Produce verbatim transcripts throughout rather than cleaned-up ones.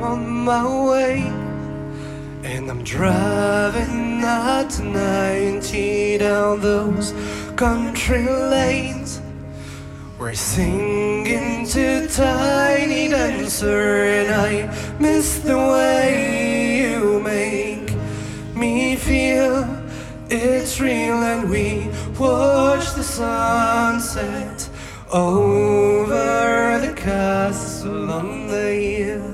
on my way, and I'm driving at ninety down those country lanes. We're singing to Tiny Dancer, and I miss the way you make me feel. It's real, and we watch the sunset over the castle on the hill.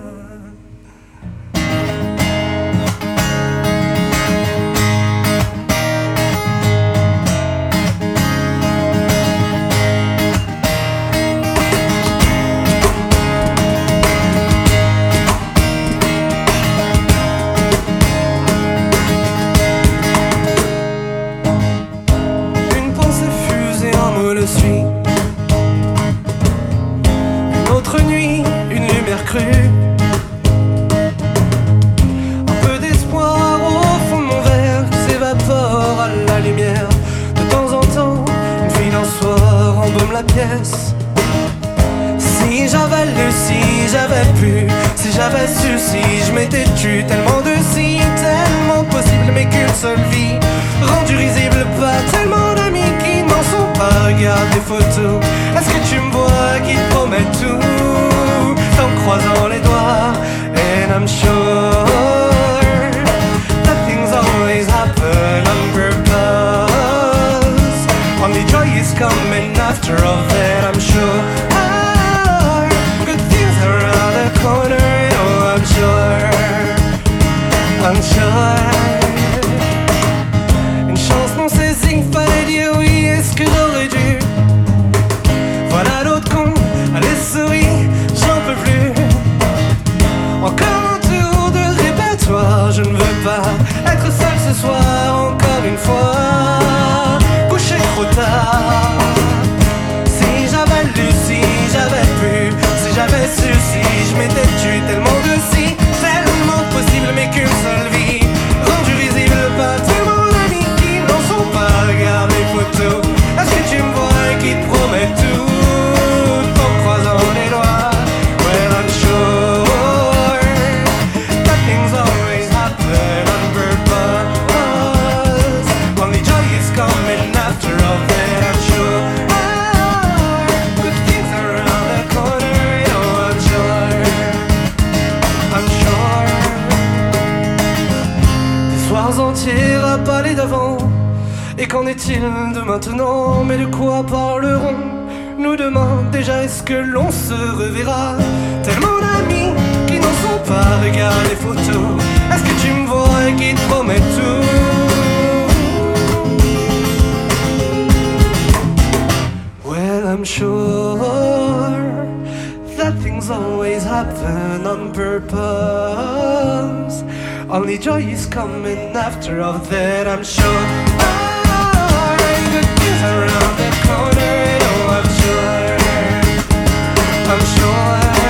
Le suis. Une autre nuit, une lumière crue, un peu d'espoir au fond de mon verre qui s'évapore à la lumière. De temps en temps, une fille d'un soir embaume la pièce. Si j'avais lu, si j'avais pu, si j'avais su, si je m'étais tu. Tellement de si, tellement possible, mais qu'une seule vie rendue risible. Pas tellement d'amis qui n'en sont pas. Regarde les photos, est-ce que tu me vois qui te promet tout, en croisant les doigts. And I'm sure that things always happen on purpose. Only joy is coming after all that, I'm sure. Good things around the corner, oh I'm sure, I'm sure. Une chance non saisie, fallait dire oui, est-ce que j'aurais dû? Voilà l'autre con, allez souris, j'en peux plus. Encore un tour de répertoire, je ne veux pas être seul ce soir, encore une fois, couché trop tard. Si j'avais lu, si j'avais pu, si j'avais su, si je m'étais tu. Tellement de si, tellement possible, mais qu'une seule vie rendue visible. Pas tellement d'amis qui n'en sont pas. Regarde les photos, est-ce que tu me vois qui te promet tout, en croisant les doigts. Well, I'm sure that things always happen on purpose. Only joy is coming after all that, I'm sure. Good things around the corner, oh I'm sure, I'm sure. Des soirs entiers à parler d'avant. Et qu'en est-il de maintenant? Mais de quoi parlerons-nous demain? Déjà, est-ce que l'on se reverra? Tellement d'amis qui n'en sont pas. Regarde les photos, est-ce que tu me vois et qui te promet tout? Well, I'm sure that things always happen on purpose. Only joy is coming after all that, I'm sure. Good things around the corner, oh I'm sure, I'm sure.